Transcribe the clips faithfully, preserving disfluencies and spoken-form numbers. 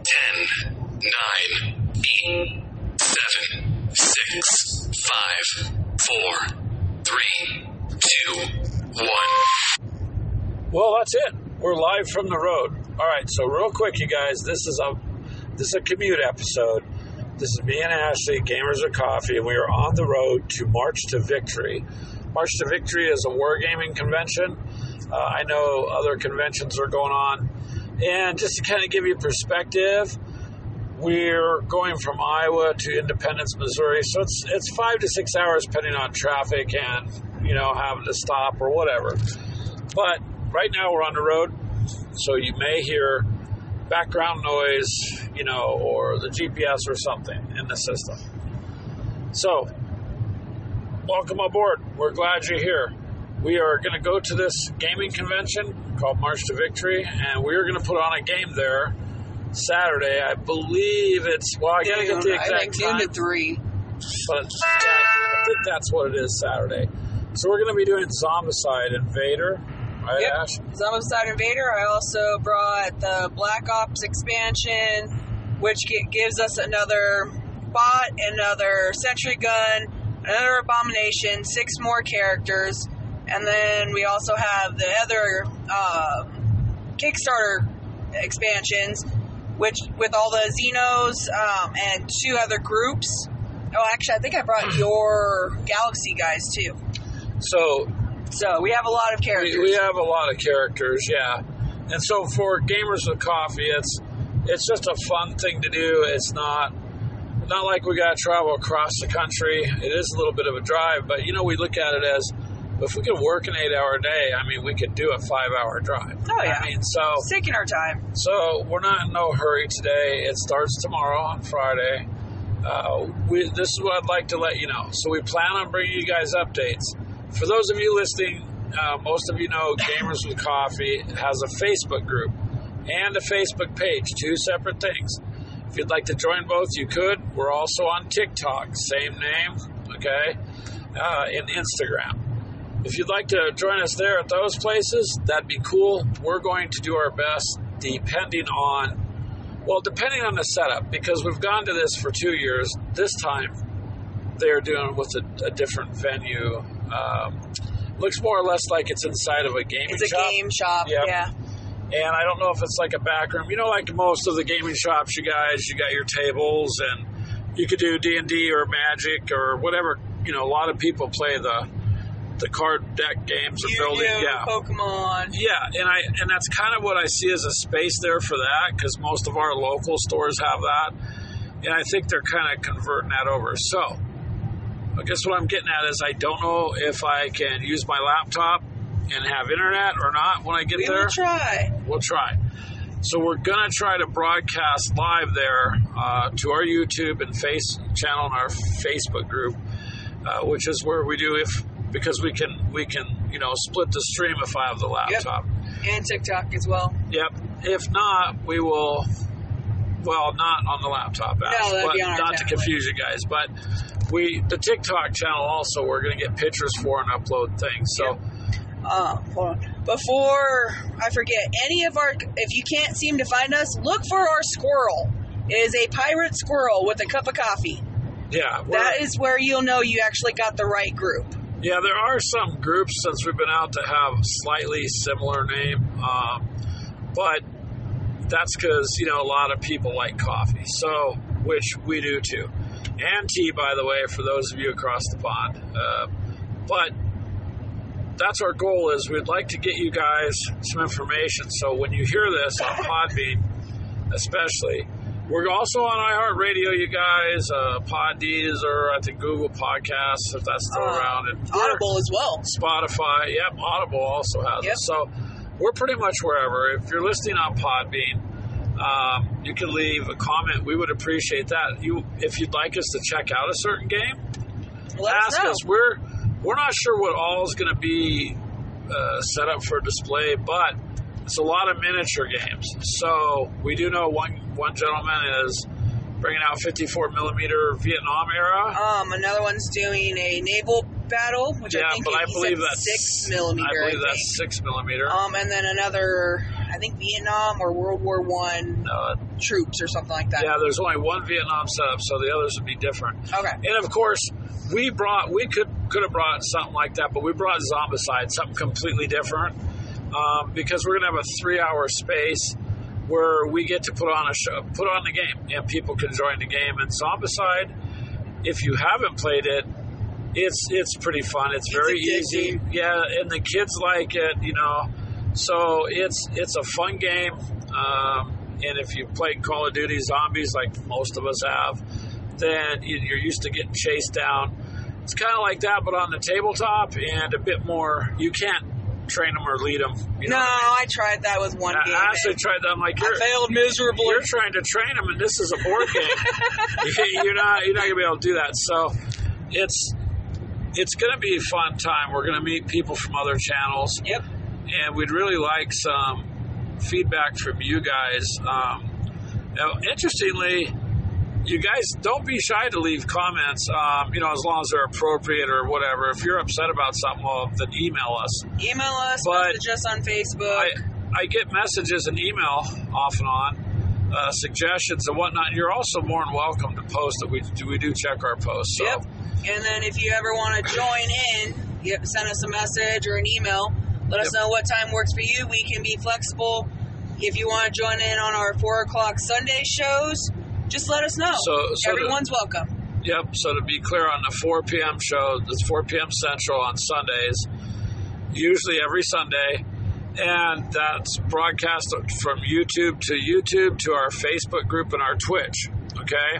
ten, nine, eight, seven, six, five, four, three, two, one. Well, that's it. We're live from the road. All right, so real quick, you guys, this is a this is a commute episode. This is me and Ashley, Gamers of Coffee, and we are on the road to March to Victory. March to Victory is a wargaming convention. Uh, I know other conventions are going on. And just to kind of give you perspective, we're going from Iowa to Independence, Missouri. So it's it's five to six hours depending on traffic and, you know, having to stop or whatever. But right now we're on the road, so you may hear background noise, you know, or the G P S or something in the system. So, welcome aboard. We're glad you're here. We are going to go to this gaming convention called March to Victory, and we're going to put on a game there Saturday. I believe it's, well, I got to get the exact I think time. noon to three. But yeah, I think that's what it is Saturday. So we're going to be doing Zombicide Invader. Right, yep. Ash? Zombicide Invader. I also brought the Black Ops expansion, which g- gives us another bot, another sentry gun, another abomination, six more characters, and then we also have the other uh, Kickstarter expansions, which with all the Xenos um, and two other groups. Oh, actually, I think I brought your Galaxy guys too. So. So we have a lot of characters. We, we have a lot of characters, yeah. And so for Gamers with Coffee, it's it's just a fun thing to do. It's not not like we got to travel across the country. It is a little bit of a drive, but, you know, we look at it as if we could work an eight-hour day, I mean, we could do a five-hour drive. Oh, yeah. I mean, so... It's taking our time. So we're not in no hurry today. It starts tomorrow on Friday. Uh, we, this is what I'd like to let you know. So we plan on bringing you guys updates. For those of you listening, uh, most of you know Gamers with Coffee has a Facebook group and a Facebook page, two separate things. If you'd like to join both, you could. We're also on TikTok, same name, okay, uh, and Instagram. If you'd like to join us there at those places, that'd be cool. We're going to do our best depending on, well, depending on the setup, because we've gone to this for two years. This time, they're doing it with a, a different venue. Um, looks more or less like it's inside of a gaming shop. It's a shop. game shop, yep. yeah. And I don't know if it's like a back room. You know, like most of the gaming shops, you guys, you got your tables, and you could do D and D or Magic or whatever. You know, a lot of people play the the card deck games or building. Yeah, Pokemon. Yeah, and I and that's kind of what I see as a space there for that, because most of our local stores have that, and I think they're kind of converting that over. So I guess what I'm getting at is I don't know if I can use my laptop and have internet or not when I get we there. We'll try. We'll try. So we're going to try to broadcast live there uh, to our YouTube and face channel and our Facebook group, uh, which is where we do if because we can we can you know split the stream if I have the laptop. Yep. And TikTok as well. Yep. If not, we will. Well, not on the laptop, Ash, no, that'd but be on our not to tablet. confuse you guys. But we the TikTok channel also we're going to get pictures for and upload things. So. Yep. Uh, hold on. Before I forget, any of our, if you can't seem to find us, look for our squirrel. It is a pirate squirrel with a cup of coffee. Yeah. That is where you'll know you actually got the right group. Yeah, there are some groups since we've been out to have slightly similar name, um, but that's because, you know, a lot of people like coffee, so, which we do too. And tea, by the way, for those of you across the pond. Uh, but that's our goal is we'd like to get you guys some information. So when you hear this on Podbean, especially, we're also on iHeartRadio, you guys, uh, Poddeez, or I think Google Podcasts, if that's still uh, around. And Audible as well. Spotify. Yep, Audible also has yep. it. So we're pretty much wherever. If you're listening on Podbean, um, you can leave a comment. We would appreciate that. You, if you'd like us to check out a certain game, Let ask us, know. us. We're we're not sure what all is going to be uh, set up for display, but it's a lot of miniature games. So we do know one one gentleman is bringing out fifty-four millimeter Vietnam era. Um, another one's doing a naval battle, which yeah, I think but I he believe said that's six millimeter. I believe I that's six millimeter. Um, and then another I think Vietnam or World War One Uh, troops or something like that. yeah, there's only one Vietnam setup, so the others would be different. Okay. And of course, we brought we could could have brought something like that, but we brought Zombicide, something completely different, um, because we're gonna have a three hour space where we get to put on a show, put on the game, and people can join the game. And Zombicide, if you haven't played it, it's it's pretty fun. It's very It's easy, yeah, and the kids like it, you know. So it's it's a fun game, um, and if you've played Call of Duty Zombies like most of us have, then you- you're used to getting chased down. It's kind of like that, but on the tabletop and a bit more. You can't train them or lead them. You No, know? I tried that with one I game. I actually tried that. I'm like, you're, I failed miserably. you're trying to train them, and this is a board game. You- you're not you're not gonna be able to do that. So it's it's gonna be a fun time. We're gonna meet people from other channels. Yep. And we'd really like some feedback from you guys. Um, now, interestingly, you guys don't be shy to leave comments, um, you know, as long as they're appropriate or whatever. If you're upset about something, well, then email us. Email us, But message us on Facebook. I, I get messages and email off and on, uh, suggestions and whatnot. You're also more than welcome to post that we do. We do check our posts. So. Yep. And then if you ever want to join in, you send us a message or an email. Let us Yep. know what time works for you. We can be flexible. If you want to join in on our four o'clock Sunday shows, just let us know. So- so Everyone's welcome. Yep. So to be clear, on the four p.m. show, it's four p.m. Central on Sundays, usually every Sunday, and that's broadcast from YouTube to YouTube to our Facebook group and our Twitch. Okay.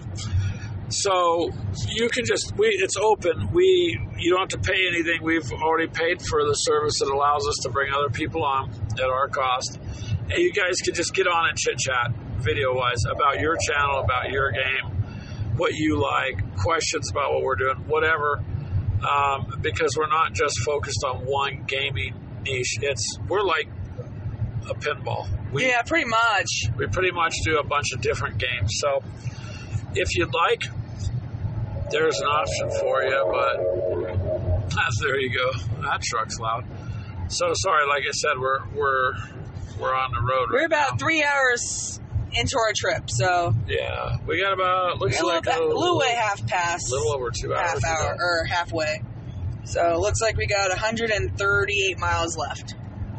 So you can just we it's open. We you don't have to pay anything. We've already paid for the service that allows us to bring other people on at our cost. And you guys can just get on and chit chat video wise about your channel, about your game, what you like, questions about what we're doing, whatever. Um, because we're not just focused on one gaming niche. It's we're like a pinball. We, Yeah, pretty much. we pretty much do a bunch of different games. So if you'd like, there's an option for you, but ah, there you go. That truck's loud. So sorry, like I said, we're we're we're on the road. We're right about now. three hours into our trip, so Yeah, we got about looks a little, like bit, a a little way half past. little over two hours. half hour ago. or halfway. So it looks like we got one hundred thirty-eight miles left.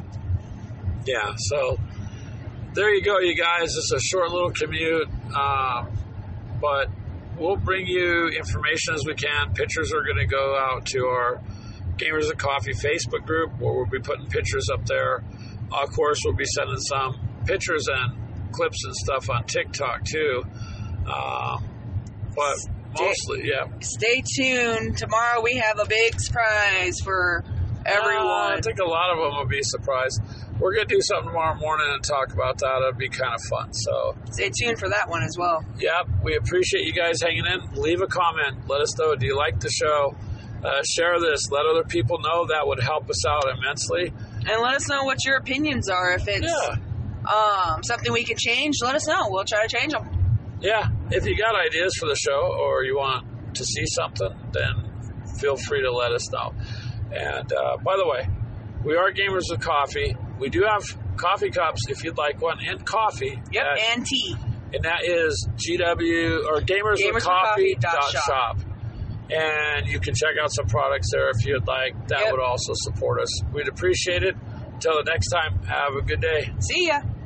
Yeah, so there you go, you guys. It's a short little commute, um, but we'll bring you information as we can. Pictures are going to go out to our Gamers of Coffee Facebook group, where we'll be putting pictures up there. Of course, we'll be sending some pictures and clips and stuff on TikTok too. Um, but mostly, yeah. Stay tuned. Tomorrow we have a big surprise for everyone. Uh, I think a lot of them will be surprised. We're going to do something tomorrow morning and talk about that. It'll be kind of fun. So, Stay tuned for that one as well. yep, we appreciate you guys hanging in. Leave a comment. Let us know. Do you like the show? Uh, share this. Let other people know. That would help us out immensely. And let us know what your opinions are. If it's Yeah. um, something we can change, let us know. We'll try to change them. Yeah. If you got ideas for the show or you want to see something, then feel free to let us know. And uh, by the way, we are Gamers with Coffee. We do have coffee cups if you'd like one, and coffee. Yep, at- and tea. and that is G W or gamers with coffee dot shop. And you can check out some products there if you'd like. That Yep. would also support us. We'd appreciate it. Until the next time, have a good day. See ya.